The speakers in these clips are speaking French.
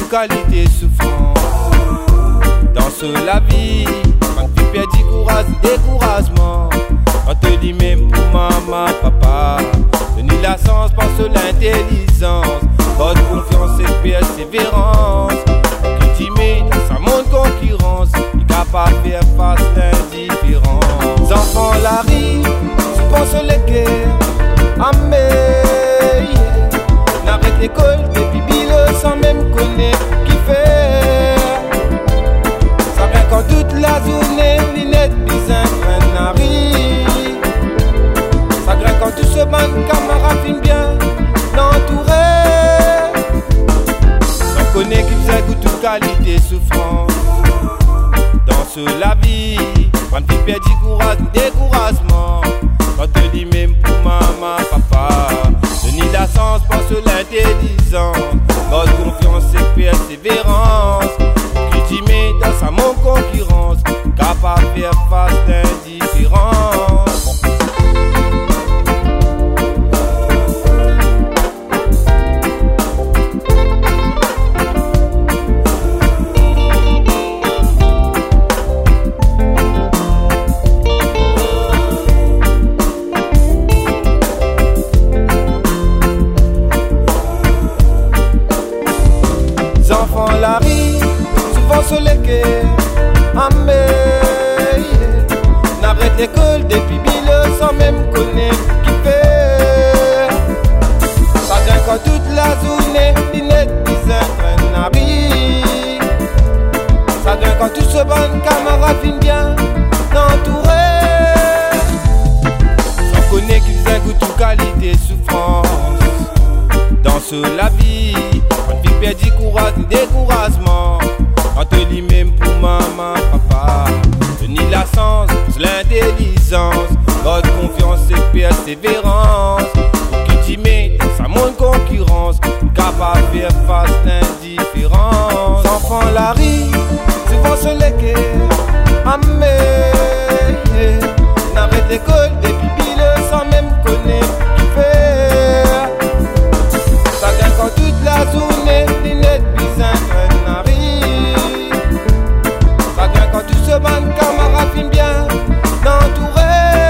qualité souffrance. Dans la vie, quand tu perds du courage, découragement. On te dit même pour maman, papa, tenir la sens, pense l'intelligence. Votre confiance et persévérance. Qui t'y met dans sa monde concurrence, il est capable de faire face à l'indifférence. Enfants la rue, souvent sur les guerres, amé, n'arrête l'école, depuis bile sans même connaître qui fait. Ça vient quand toute la journée, l'inette bizarre, un nari. Ça vient quand tout ce monde camarade filme bien, l'entouré. On connaît qui faisait goût toute qualité souffrance. Dans la vie, quand tu perds du courage, découragement. On te dit même pour maman, papa, tenir la sens, pense l'intelligence. Votre confiance et persévérance. Qui t'y met dans sa mon concurrence, capable de faire face à l'indifférence. Enfants la rue, souvent sur les quais, amé, n'arrête l'école depuis bile sans même connaître qui fait. Ça vient quand toute la journée, l'inette bizarre, un nari. Ça vient quand tout ce bon camarade vient bien l'entourer. On connaît qu'il faisait goût toute qualité souffrance. Dans la vie, on vit perdre du courage, découragement. On te dit même pour maman, papa, tenir la sens, l'intelligence. Votre confiance et persévérance. Qui t'y met dans sa monde concurrence, capable de faire face à l'indifférence. Enfants la rue, souvent sur les quais, amé, n'arrête l'école depuis bile sans même connaître qui fait. Ça vient quand toute la journée, l'inette bizarre, un nari. Ça vient quand tout ce bon camarade filme bien l'entouré.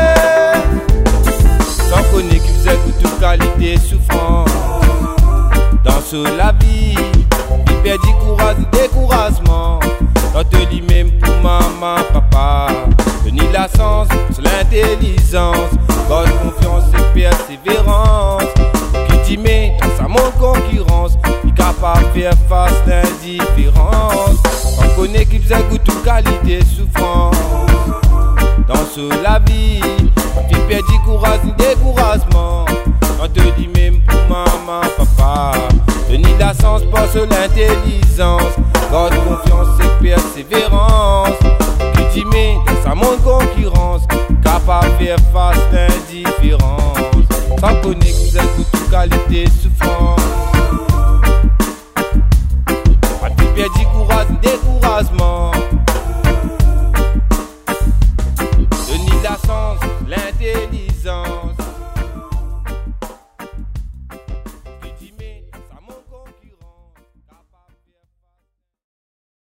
Sans connaître qui faisait goût toute qualité souffrance. Dans la vie, il perd du courage, découragement. On te dit même pour maman, papa, tenir la sens, l'intelligence. Votre confiance et persévérance. Qui t'y met dans sa monde concurrence, il est capable de faire face à l'indifférence. On connaît qui faisait goût toute qualité souffrance. Dans la vie, il perd du courage, découragement. On te dit même pour maman, papa, tenir la sens, pense l'intelligence. Votre confiance et persévérance. Qui t'y met dans sa monde concurrence, capable de faire face à l'indifférence. Sans connaître que vous êtes toute qualité souffrance. Quand tu perds du courage, découragement.